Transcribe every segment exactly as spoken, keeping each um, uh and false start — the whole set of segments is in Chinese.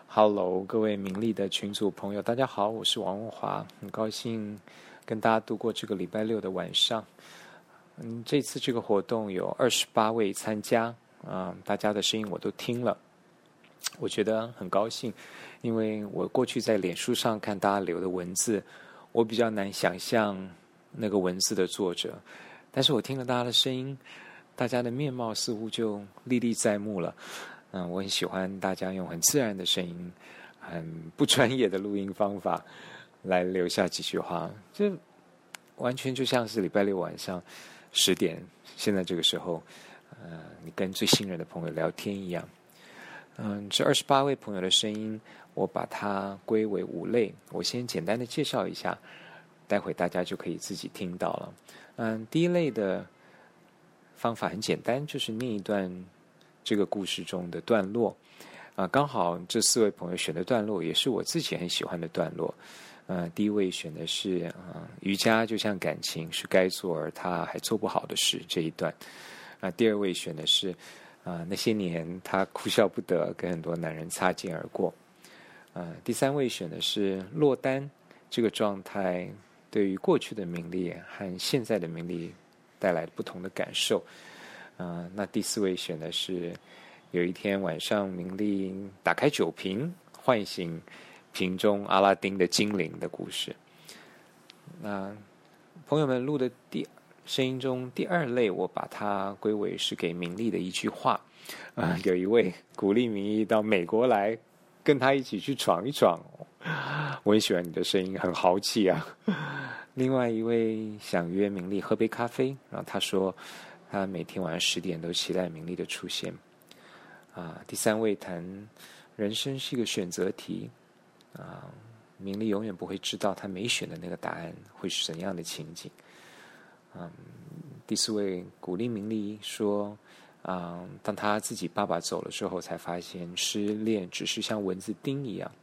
Hello，各位名利的群组朋友，大家好，我是王文华，很高兴跟大家度过这个礼拜六的晚上。嗯，这次这个活动有二十八位参加，啊、嗯，大家的声音我都听了，我觉得很高兴，因为我过去在脸书上看大家留的文字，我比较难想象那个文字的作者，但是我听了大家的声音，大家的面貌似乎就历历在目了。嗯，我很喜欢大家用很自然的声音，很不专业的录音方法来留下几句话，这完全就像是礼拜六晚上十点，现在这个时候，呃，你跟最信任的朋友聊天一样。嗯，这二十八位朋友的声音，我把它归为五类，我先简单的介绍一下，待会大家就可以自己听到了。嗯，第一类的方法很简单，就是念一段这个故事中的段落，啊、呃，刚好这四位朋友选的段落也是我自己很喜欢的段落。呃，第一位选的是啊、呃，瑜伽就像感情是该做而他还做不好的事这一段。啊、呃，第二位选的是啊、呃，那些年他哭笑不得，跟很多男人擦肩而过。呃，第三位选的是落单这个状态对于过去的名利和现在的名利带来不同的感受。呃，那第四位选的是有一天晚上明丽打开酒瓶，唤醒瓶中阿拉丁的精灵的故事。那朋友们录的第声音中第二类，我把它归为是给明丽的一句话。呃，有一位鼓励明丽到美国来跟他一起去闯一闯，我很喜欢你的声音，很豪气啊。另外一位想约明丽喝杯咖啡，然后他说他每天晚上十点都期待明丽的出现。啊，第三位谈人生是一个选择题，啊，明丽永远不会知道他没选的那个答案会是怎样的情景。嗯，第四位鼓励明丽说，啊，当他自己爸爸走了之后，才发现失恋只是像蚊子叮一样。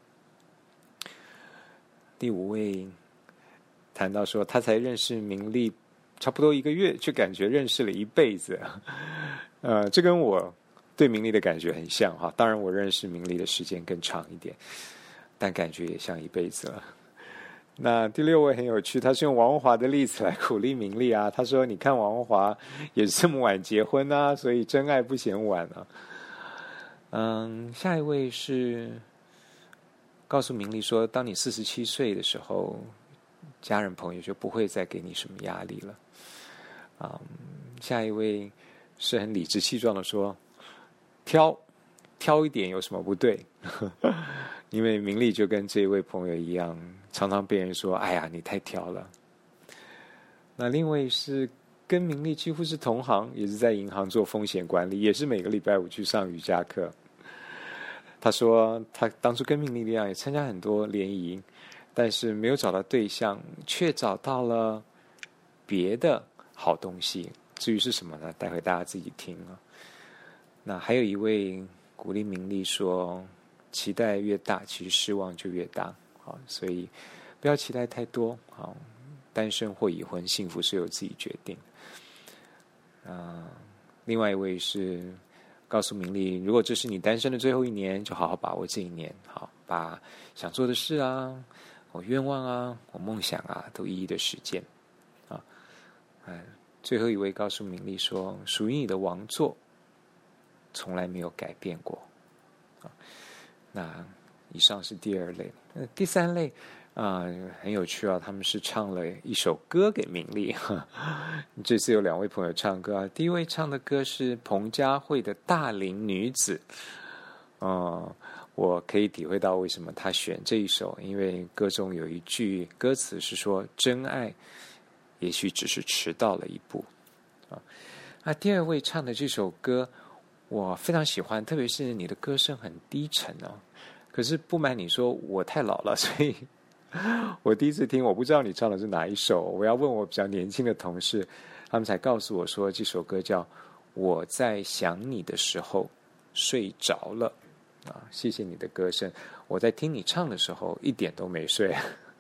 第五位谈到说，他才认识明丽差不多一个月，却感觉认识了一辈子。呃，这跟我对明丽的感觉很像哈。当然，我认识明丽的时间更长一点，但感觉也像一辈子了。那第六位很有趣，他是用王文华的例子来鼓励明丽啊。他说：“你看王文华也是这么晚结婚啊，所以真爱不嫌晚啊。”嗯，下一位是告诉明丽说，当你四十七岁的时候，家人朋友就不会再给你什么压力了。嗯，下一位是很理直气壮的说，挑挑一点有什么不对？因为明丽就跟这一位朋友一样，常常被人说，哎呀，你太挑了。那另外是跟明丽几乎是同行，也是在银行做风险管理，也是每个礼拜五去上瑜伽课。他说他当初跟明丽一样，也参加很多联谊，但是没有找到对象，却找到了别的好东西。至于是什么呢？待会大家自己听啊。那还有一位鼓励明丽说，期待越大，其实失望就越大。好，所以不要期待太多。好，单身或已婚，幸福是由自己决定。啊，另外一位是告诉明丽，如果这是你单身的最后一年，就好好把握这一年。好，把想做的事啊，我愿望啊，我梦想啊，都一一的实践。啊，哎，最后一位告诉明丽说，属于你的王座从来没有改变过。啊，那以上是第二类。呃，第三类啊，呃，很有趣啊，他们是唱了一首歌给明丽。这次有两位朋友唱歌啊，第一位唱的歌是彭佳慧的《大龄女子》。呃，我可以体会到为什么他选这一首，因为歌中有一句歌词是说，真爱也许只是迟到了一步。啊，那第二位唱的这首歌我非常喜欢，特别是你的歌声很低沉哦。可是不瞒你说，我太老了，所以我第一次听，我不知道你唱的是哪一首。我要问我比较年轻的同事，他们才告诉我说，这首歌叫《我在想你的时候睡着了》啊。谢谢你的歌声，我在听你唱的时候一点都没睡。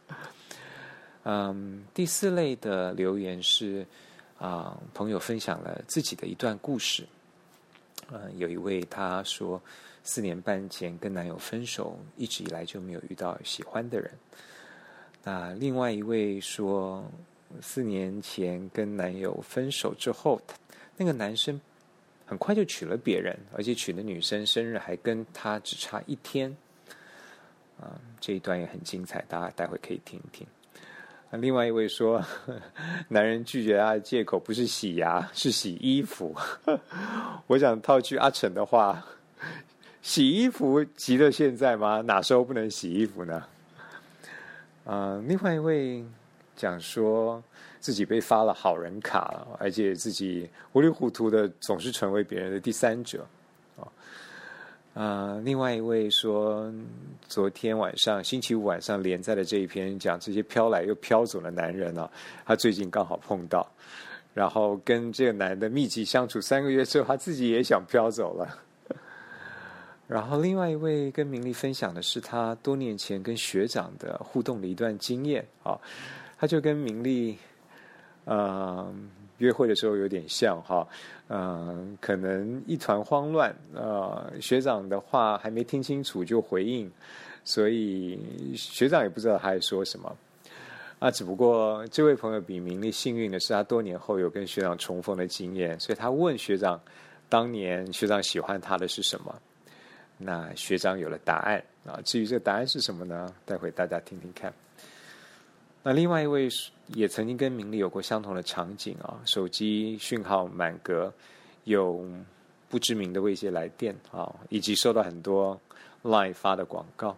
嗯，第四类的留言是啊，朋友分享了自己的一段故事。 呃，有一位她说四年半前跟男友分手，一直以来就没有遇到喜欢的人。那另外一位说，四年前跟男友分手之后，那个男生很快就娶了别人，而且娶的女生生日还跟他只差一天。啊，这一段也很精彩，大家待会可以听一听。另外一位说，男人拒绝他的借口不是洗牙，是洗衣服。我想套句阿成的话，洗衣服急到现在吗？哪时候不能洗衣服呢？呃，另外一位讲说自己被发了好人卡，而且自己糊里糊涂的总是成为别人的第三者。呃，另外一位说，昨天晚上星期五晚上连载的这一篇讲这些飘来又飘走的男人啊，他最近刚好碰到，然后跟这个男的密集相处三个月之后，他自己也想飘走了。然后另外一位跟明丽分享的是他多年前跟学长的互动的一段经验啊，他就跟明丽呃约会的时候有点像哈，呃可能一团慌乱，呃学长的话还没听清楚就回应，所以学长也不知道他在说什么啊，只不过这位朋友比明丽幸运的是，他多年后有跟学长重逢的经验，所以他问学长当年学长喜欢他的是什么。那学长有了答案啊，至于这个答案是什么呢？待会大家听听看。那另外一位也曾经跟明丽有过相同的场景啊，手机讯号满格，有不知名的未接来电啊，以及收到很多 LINE 发的广告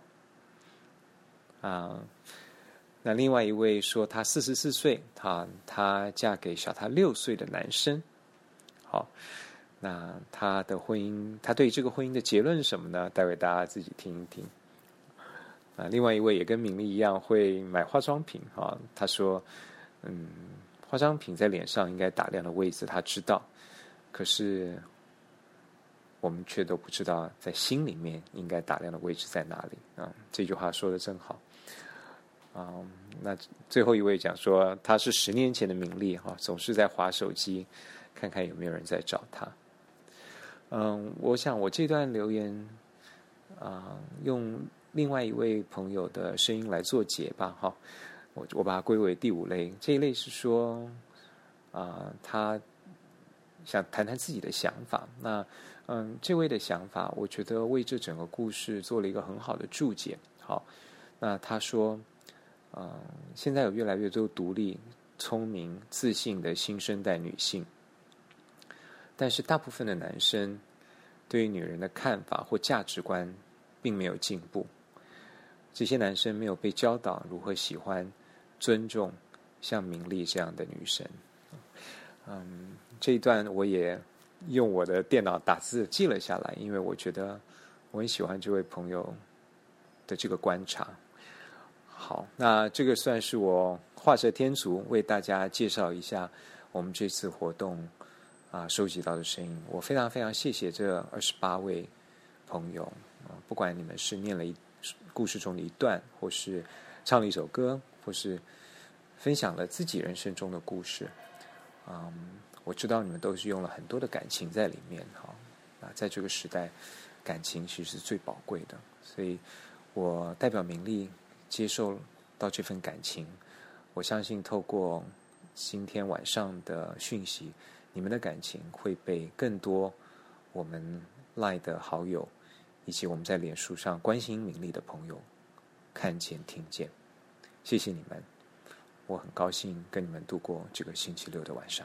啊。那另外一位说，她四十四岁，她她嫁给小她六岁的男生，好。那他的婚姻，他对这个婚姻的结论是什么呢？待会大家自己听一听。啊，另外一位也跟明丽一样会买化妆品啊，他说，嗯，化妆品在脸上应该打亮的位置他知道，可是我们却都不知道在心里面应该打亮的位置在哪里啊。这句话说得真好。啊，那最后一位讲说，他是十年前的明丽哈，总是在滑手机，看看有没有人在找他。嗯，我想我这段留言啊、呃，用另外一位朋友的声音来做结吧，哈，我我把它归为第五类。这一类是说啊、呃，他想谈谈自己的想法。那嗯，这位的想法，我觉得为这整个故事做了一个很好的注解。好，那他说，嗯、呃，现在有越来越多独立、聪明、自信的新生代女性。但是大部分的男生对于女人的看法或价值观并没有进步，这些男生没有被教导如何喜欢、尊重像明丽这样的女生。嗯，这一段我也用我的电脑打字记了下来，因为我觉得我很喜欢这位朋友的这个观察。好，那这个算是我画蛇添足为大家介绍一下我们这次活动啊，收集到的声音，我非常非常谢谢这二十八位朋友啊，不管你们是念了一故事中的一段，或是唱了一首歌，或是分享了自己人生中的故事，嗯，我知道你们都是用了很多的感情在里面哈。啊，在这个时代，感情其实是最宝贵的，所以我代表明丽接受到这份感情，我相信透过今天晚上的讯息。你们的感情会被更多我们 LINE 的好友，以及我们在脸书上关心明丽的朋友看见、听见。谢谢你们，我很高兴跟你们度过这个星期六的晚上。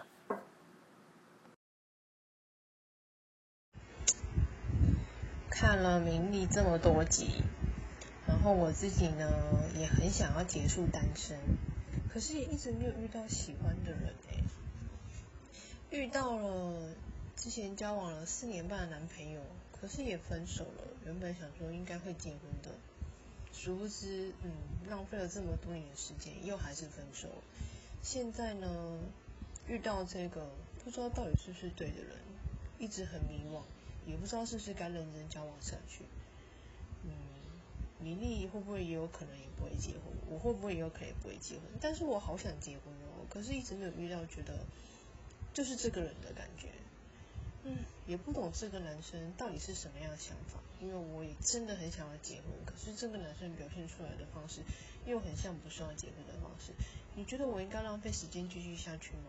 看了明丽这么多集，然后我自己呢也很想要结束单身，可是也一直没有遇到喜欢的人哎。遇到了之前交往了四年半的男朋友，可是也分手了。原本想说应该会结婚的，殊不知，嗯，浪费了这么多年的时间，又还是分手。现在呢，遇到这个不知道到底是不是对的人，一直很迷惘，也不知道是不是该认真交往下去。嗯，米粒会不会也有可能也不会结婚？我会不会也有可能也不会结婚？但是我好想结婚哦，可是一直没有遇到觉得。就是这个人的感觉， 嗯，也不懂这个男生到底是什么样的想法，因为我也真的很想要结婚，可是这个男生表现出来的方式又很像不是要结婚的方式。你觉得我应该浪费时间继续下去吗？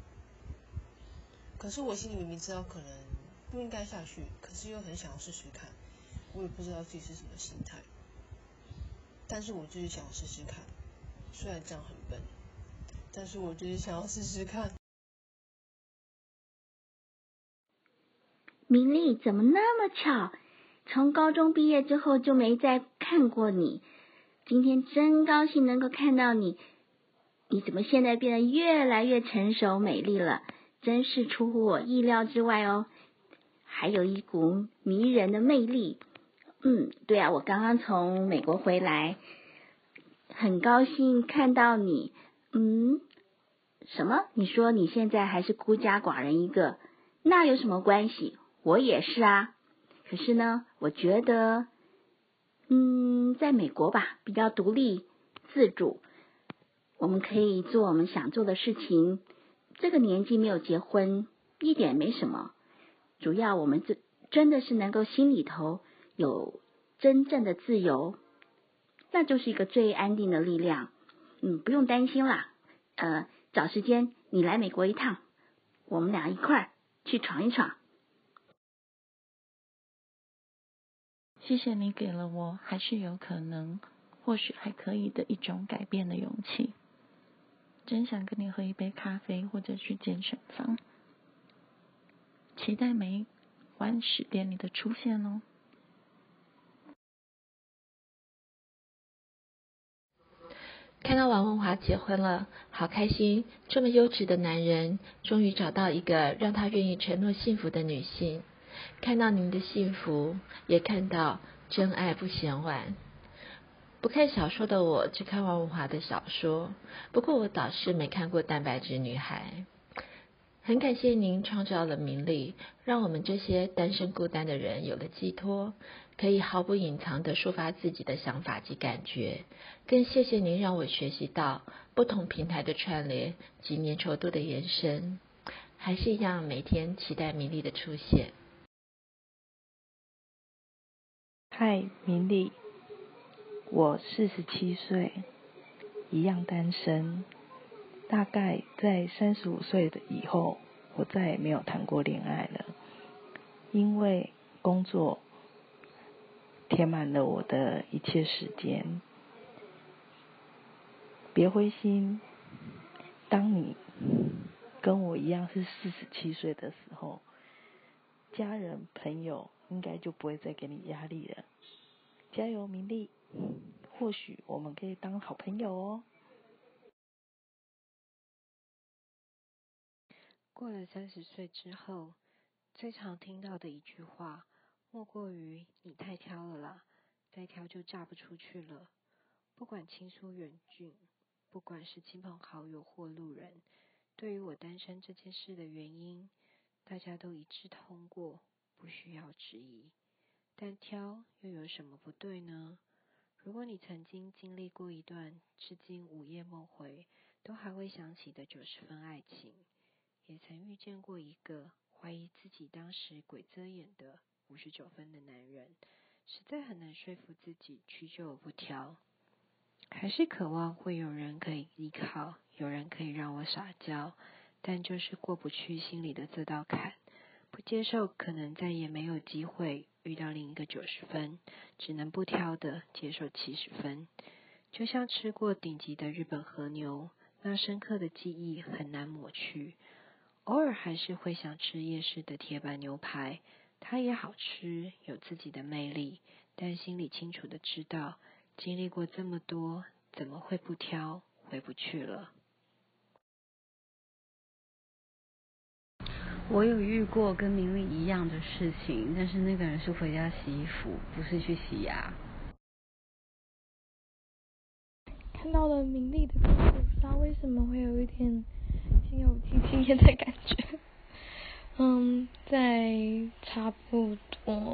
可是我心里明明知道可能不应该下去，可是又很想要试试看。我也不知道自己是什么心态，但是我就是想要试试看。虽然这样很笨，但是我就是想要试试看。 明丽，怎么那么巧？从高中毕业之后就没再看过你，今天真高兴能够看到你。你怎么现在变得越来越成熟美丽了？真是出乎我意料之外哦，还有一股迷人的魅力。嗯，对啊，我刚刚从美国回来，很高兴看到你。嗯，什么？你说你现在还是孤家寡人一个？那有什么关系？我也是啊。可是呢，我觉得，嗯，在美国吧，比较独立自主，我们可以做我们想做的事情。这个年纪没有结婚，一点没什么。主要我们这真的是能够心里头有真正的自由，那就是一个最安定的力量。嗯，不用担心啦。呃，找时间你来美国一趟，我们俩一块儿去闯一闯。 谢谢你给了我还是有可能，或许还可以的一种改变的勇气。真想跟你喝一杯咖啡，或者去健身房。期待每晚十点你的出现哦。 看到王文华结婚了，好开心！这么优质的男人，终于找到一个让他愿意承诺幸福的女性。看到您的幸福，也看到真爱不嫌晚。不看小说的我，只看王文华的小说，不过我倒是没看过《蛋白质女孩》。很感谢您创造了名利，让我们这些单身孤单的人有了寄托，可以毫不隐藏地抒发自己的想法及感觉。更谢谢您让我学习到不同平台的串联及粘稠度的延伸。还是一样，每天期待名利的出现。 嗨，明丽，我四十七岁，一样单身。大概在三十五岁的以后，我再也没有谈过恋爱了，因为工作填满了我的一切时间。别灰心，当你跟我一样是四十七岁的时候，家人朋友应该就不会再给你压力了。加油，明丽，或许我们可以当好朋友哦。 过了三十岁之后，最常听到的一句话，莫过于你太挑了啦，再挑就嫁不出去了。不管亲疏远近，不管是亲朋好友或路人，对于我单身这件事的原因，大家都一致通过，不需要质疑。但挑又有什么不对呢？如果你曾经经历过一段至今午夜梦回都还会想起的九十分爱情，也曾遇见过一个怀疑自己当时鬼遮眼的五十九分的男人，实在很难说服自己屈就不挑，还是渴望会有人可以依靠，有人可以让我撒娇，但就是过不去心里的这道坎，不接受可能再也没有机会遇到另一个九十分，只能不挑的接受七十分。就像吃过顶级的日本和牛，那深刻的记忆很难抹去。偶尔还是会想吃夜市的铁板牛排，它也好吃，有自己的魅力，但心里清楚的知道，经历过这么多，怎么会不挑，回不去了。 我有遇过跟明丽一样的事情，但是那个人是回家洗衣服，不是去洗牙。 看到了明丽的故事，不知道为什么会有一点心有戚戚焉的感觉。嗯，在差不多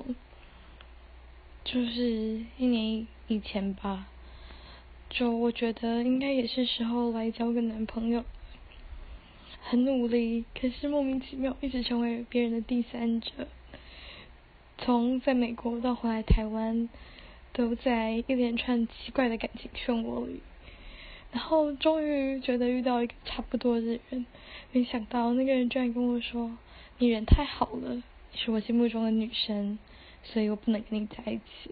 就是一年以前吧，就我觉得应该也是时候来交个男朋友。 很努力，可是莫名其妙一直成为别人的第三者。从在美国到回来台湾，都在一连串奇怪的感情漩涡里，然后终于觉得遇到一个差不多的人，没想到那个人居然跟我说：“你人太好了，你是我心目中的女神，所以我不能跟你在一起。”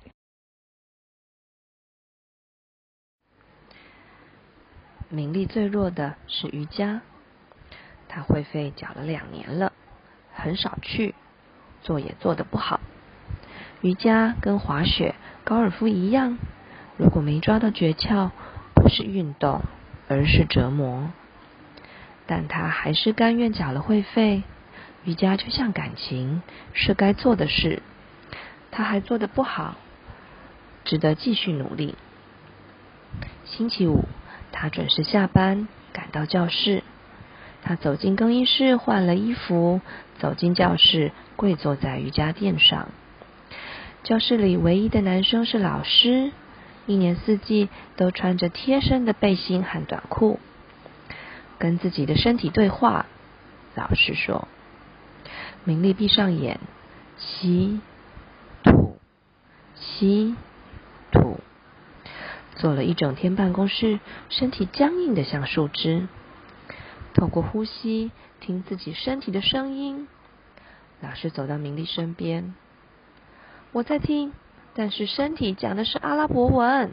明丽最弱的是瑜伽，她会费缴了两年了，很少去，做也做得不好。瑜伽跟滑雪、高尔夫一样，如果没抓到诀窍，不是运动，而是折磨。但她还是甘愿缴了会费。瑜伽就像感情，是该做的事，她还做得不好，值得继续努力。星期五，他准时下班，赶到教室。他走进更衣室，换了衣服，走进教室，跪坐在瑜伽垫上。教室里唯一的男生是老师，一年四季都穿着贴身的背心和短裤，跟自己的身体对话。老师说：“明丽，闭上眼，吸吐，吸吐。”坐了一整天办公室，身体僵硬的像树枝。透过呼吸，听自己身体的声音。老师走到明丽身边：“我在听，但是身体讲的是阿拉伯文。”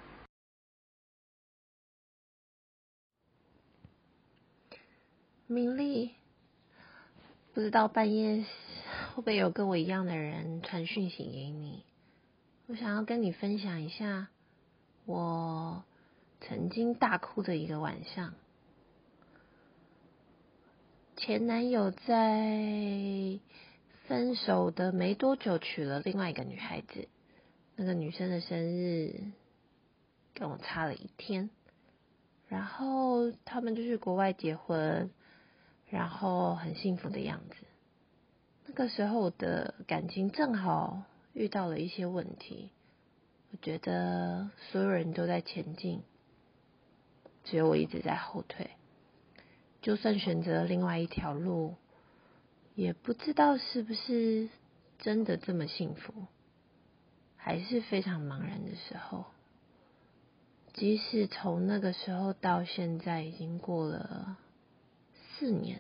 明丽，不知道半夜会不会有跟我一样的人传讯息给你？我想要跟你分享一下我曾经大哭的一个晚上。前男友在分手的没多久娶了另外一个女孩子，那个女生的生日跟我差了一天，然后他们就去国外结婚，然后很幸福的样子。那个时候我的感情正好遇到了一些问题，我觉得所有人都在前进，只有我一直在后退。就算选择另外一条路，也不知道是不是真的这么幸福，还是非常茫然的时候。即使从那个时候到现在已经过了四年，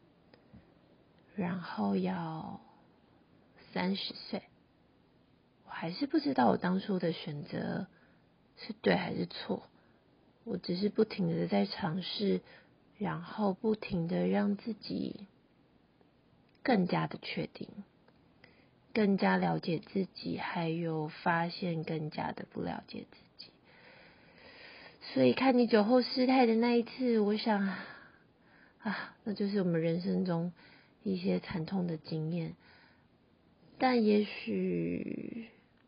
然后要三十岁，我还是不知道我当初的选择是对还是错。我只是不停的在尝试，然后不停的让自己更加的确定，更加了解自己，还有发现更加的不了解自己。所以看你酒后失态的那一次，我想啊，那就是我们人生中一些惨痛的经验。但也许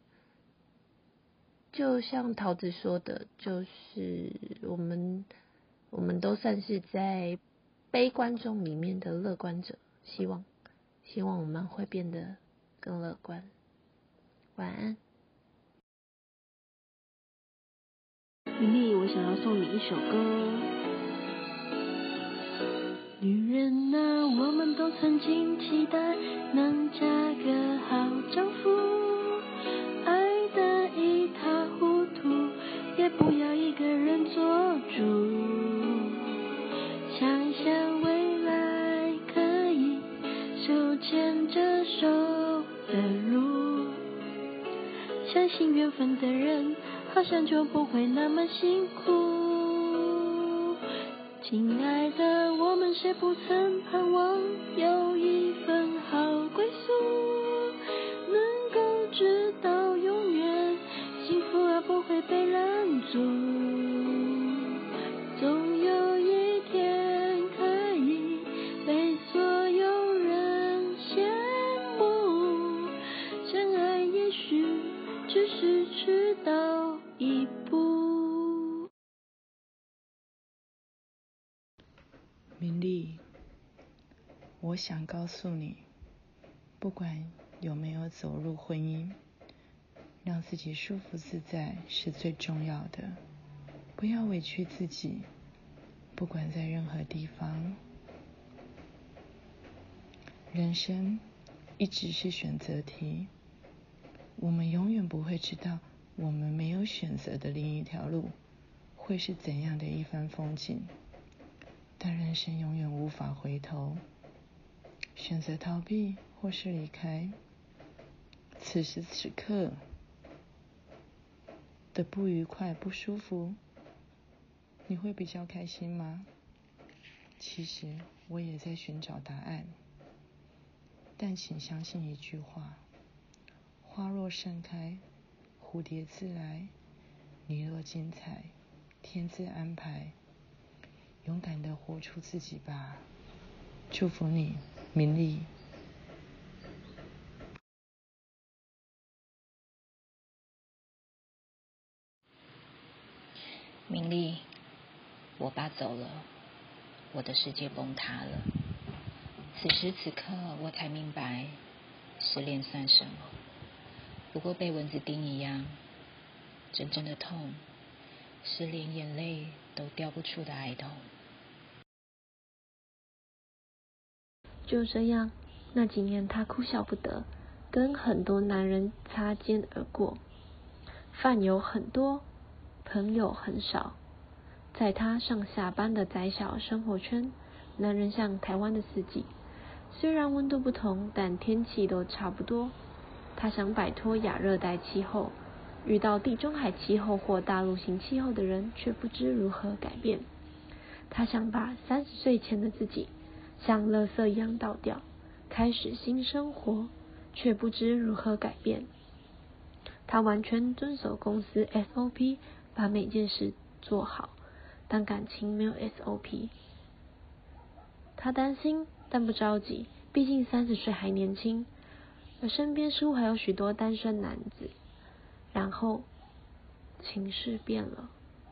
就像桃子说的，就是我们我们都算是在悲观中里面的乐观者，希望希望我们会变得更乐观。晚安。 明丽，我想要送你一首歌。女人啊，我们都曾经期待能嫁个好丈夫，爱得一塌糊涂，也不要一个人做主。想象未来可以手牵着手的路，相信缘分的人好像就不会那么辛苦。亲爱的，我们谁不曾盼望有一份好归宿，能够直到永远，幸福而不会被拦阻。总有一天可以被所有人羡慕，真爱也许只是迟到一步。 明丽，我想告诉你，不管有没有走入婚姻，让自己舒服自在是最重要的。不要委屈自己，不管在任何地方， 人生一直是选择题，我们永远不会知道我们没有选择的另一条路会是怎样的一番风景，但人生永远无法回头，选择逃避或是离开。此时此刻的不愉快、不舒服，你会比较开心吗？其实我也在寻找答案，但请相信一句话：花若盛开，蝴蝶自来；你若精彩，天自安排。勇敢地活出自己吧，祝福你，明丽。 明丽，我爸走了，我的世界崩塌了。此时此刻，我才明白，失恋算什么？不过被蚊子叮一样，真正的痛，是连眼泪都掉不出的哀痛。 就这样，那几年他哭笑不得，跟很多男人擦肩而过。饭有很多，朋友很少。在他上下班的窄小生活圈，男人像台湾的四季，虽然温度不同，但天气都差不多。他想摆脱亚热带气候，遇到地中海气候或大陆型气候的人，却不知如何改变。他想把三十岁前的自己像垃圾一样倒掉，开始新生活，却不知如何改变。他完全遵守公司 S O P， 把每件事做好，但感情没有 S O P。他担心，但不着急，毕竟三十岁还年轻，而身边似乎还有许多单身男子。然后，情势变了。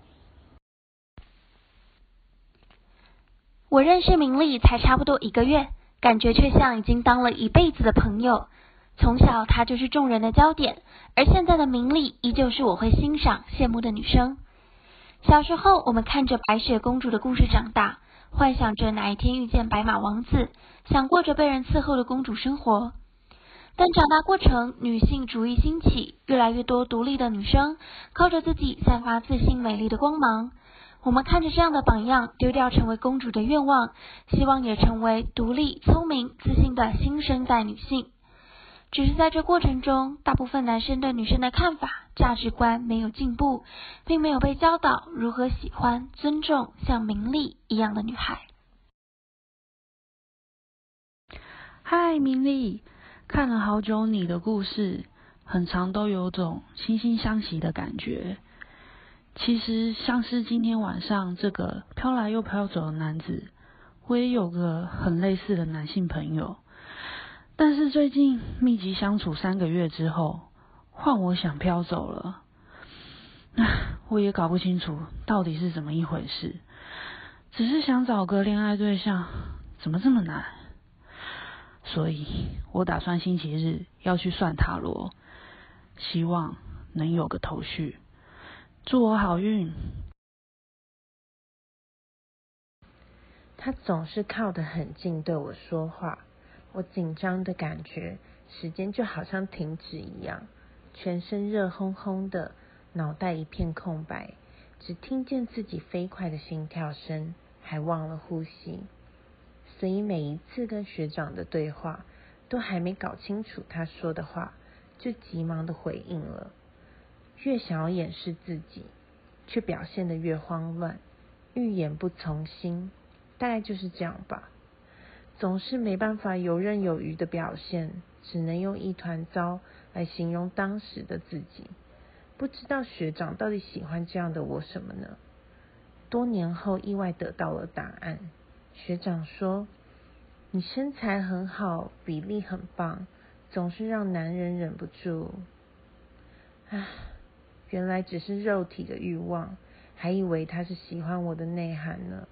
我认识明丽才差不多一个月，感觉却像已经当了一辈子的朋友。从小她就是众人的焦点，而现在的明丽依旧是我会欣赏、羡慕的女生。小时候我们看着白雪公主的故事长大，幻想着哪一天遇见白马王子，想过着被人伺候的公主生活。但长大过程，女性主义兴起，越来越多独立的女生靠着自己散发自信美丽的光芒。我们看着这样的榜样，丢掉成为公主的愿望，希望也成为独立、聪明、自信的新生代女性。只是在这过程中，大部分男生对女生的看法、价值观没有进步，并没有被教导如何喜欢、尊重像明丽一样的女孩。 嗨，明丽，看了好久你的故事，很常都有种惺惺相惜的感觉。其实像是今天晚上这个飘来又飘走的男子，我也有个很类似的男性朋友。但是最近密集相处三个月之后，换我想飘走了。我也搞不清楚到底是怎么一回事，只是想找个恋爱对象，怎么这么难？所以我打算星期日要去算塔罗，希望能有个头绪。祝我好运。 他总是靠得很近对我说话，我紧张的感觉，时间就好像停止一样，全身热烘烘的，脑袋一片空白，只听见自己飞快的心跳声，还忘了呼吸。所以每一次跟学长的对话，都还没搞清楚他说的话，就急忙的回应了。越想要掩饰自己，却表现得越慌乱，欲言不从心，大概就是这样吧。总是没办法游刃有余的表现，只能用一团糟来形容当时的自己。不知道学长到底喜欢这样的我什么呢？多年后意外得到了答案。学长说，你身材很好，比例很棒，总是让男人忍不住。唉，原来只是肉体的欲望，还以为他是喜欢我的内涵呢。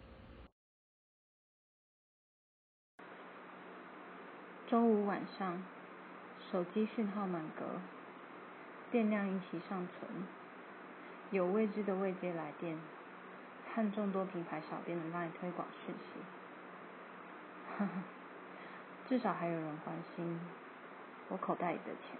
周五晚上，手机讯号满格，电量一起上存，有未知的未接来电和众多品牌小编的 LINE 推广讯息。呵呵， 至少还有人关心我口袋里的钱。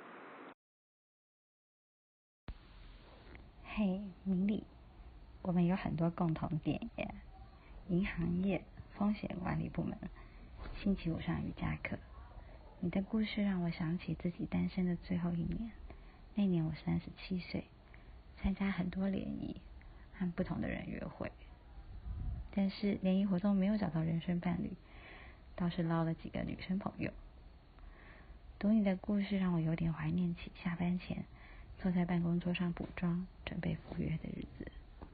嘿，明理，我们有很多共同点耶。银行业风险管理部门，星期五上瑜伽课。你的故事让我想起自己单身的最后一年。那年我三十七岁，参加很多联谊，和不同的人约会。但是联谊活动没有找到人生伴侣，倒是捞了几个女生朋友。读你的故事让我有点怀念起下班前坐在办公桌上补妆准备赴约的日子。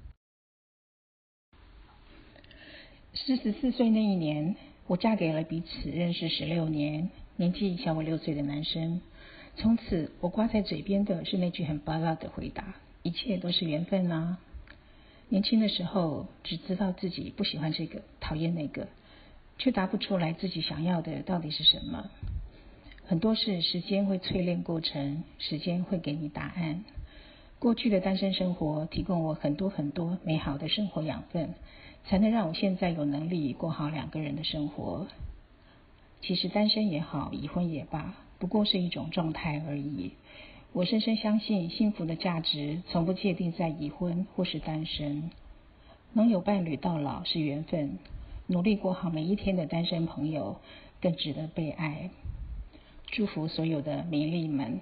四十四岁那一年，我嫁给了彼此认识十六年、年纪小我六岁的男生。从此，我挂在嘴边的是那句很巴拉的回答：一切都是缘分啊。年轻的时候，只知道自己不喜欢这个，讨厌那个，却答不出来自己想要的到底是什么。很多事，时间会淬炼过程，时间会给你答案。过去的单身生活提供我很多很多美好的生活养分，才能让我现在有能力过好两个人的生活。其实单身也好，已婚也罢，不过是一种状态而已。我深深相信，幸福的价值从不界定在已婚或是单身。能有伴侣到老是缘分，努力过好每一天的单身朋友更值得被爱。祝福所有的名利们。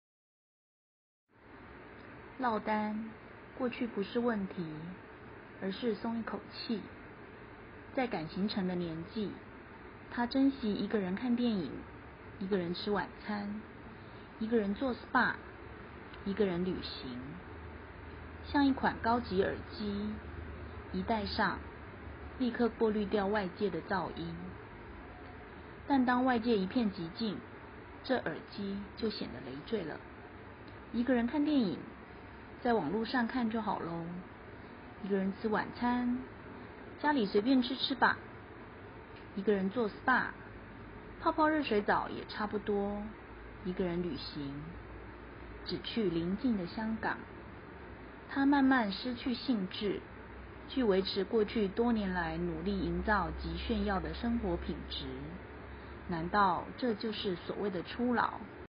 落单，过去不是问题，而是松一口气。在赶行程的年纪，他珍惜一个人看电影，一个人吃晚餐，一个人做 S P A， 一个人旅行。像一款高级耳机，一戴上，立刻过滤掉外界的噪音。但当外界一片寂静，这耳机就显得累赘了。一个人看电影，在网络上看就好咯。一个人吃晚餐，家里随便吃吃吧。一个人做 S P A， 泡泡热水澡也差不多。一个人旅行，只去邻近的香港。他慢慢失去兴致，去维持过去多年来努力营造及炫耀的生活品质。难道这就是所谓的初老？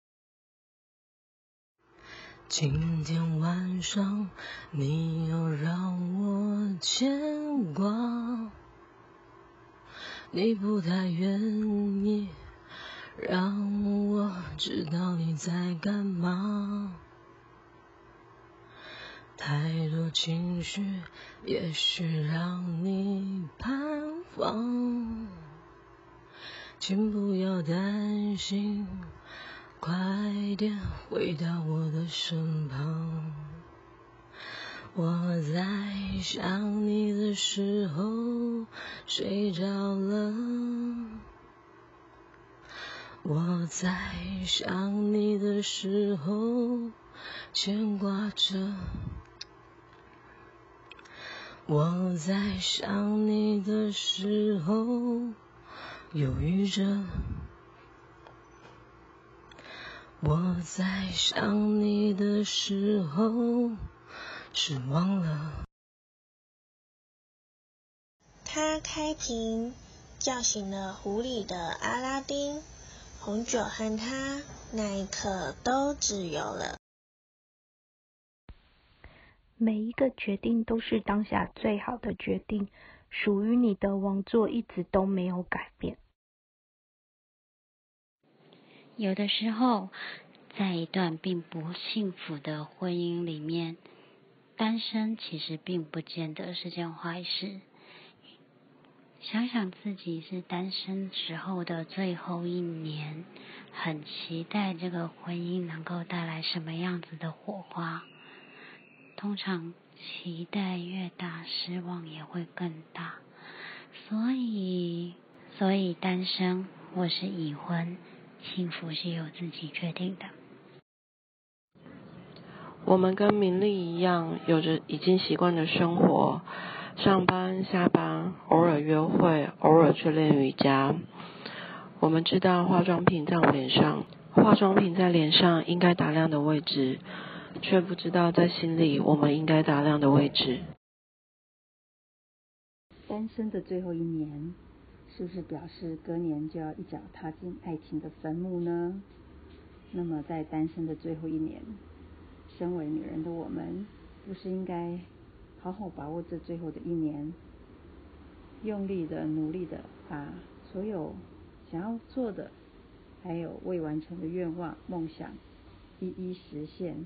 今天晚上你又让我牵挂，你不太愿意让我知道你在干嘛，太多情绪也许让你彷徨，请不要担心，快点回到我的身旁。我在想你的时候睡着了，我在想你的时候牵挂着，我在想你的时候犹豫着，我在想你的时候失望了。 他开瓶，叫醒了湖里的阿拉丁，红酒和他那一刻都自由了。 每一个决定都是当下最好的决定，属于你的王座一直都没有改变。 有的时候，在一段并不幸福的婚姻里面，单身其实并不见得是件坏事。想想自己是单身时候的最后一年，很期待这个婚姻能够带来什么样子的火花。通常期待越大，失望也会更大。所以，所以单身或是已婚，幸福是由自己决定的。 我们跟明丽一样，有着已经习惯的生活，上班、下班，偶尔约会，偶尔去练瑜伽。我们知道化妆品在我脸上，化妆品在脸上应该打亮的位置，却不知道在心里我们应该打亮的位置。 单身的最后一年， 是不是表示隔年就要一脚踏进爱情的坟墓呢？那么在单身的最后一年，身为女人的我们，不是应该好好把握这最后的一年，用力的努力的把所有想要做的还有未完成的愿望梦想一一实现。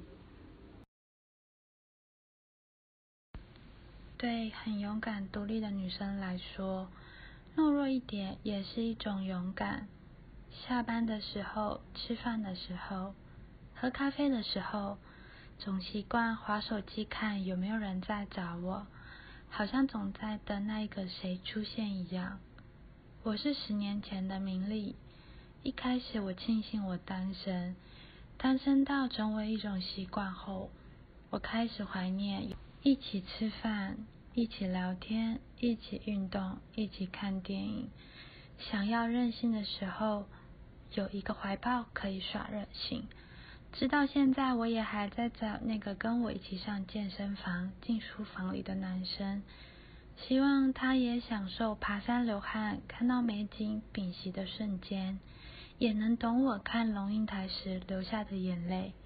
对很勇敢独立的女生来说，懦弱一点也是一种勇敢。下班的时候，吃饭的时候，喝咖啡的时候，总习惯滑手机看有没有人在找我，好像总在等那一个谁出现一样。我是十年前的明丽，一开始我庆幸我单身，单身到成为一种习惯后，我开始怀念一起吃饭，一起聊天，一起运动，一起看电影。想要任性的时候，有一个怀抱可以耍任性。直到现在，我也还在找那个跟我一起上健身房、进书房里的男生，希望他也享受爬山流汗、看到美景屏息的瞬间，也能懂我看龙应台时流下的眼泪。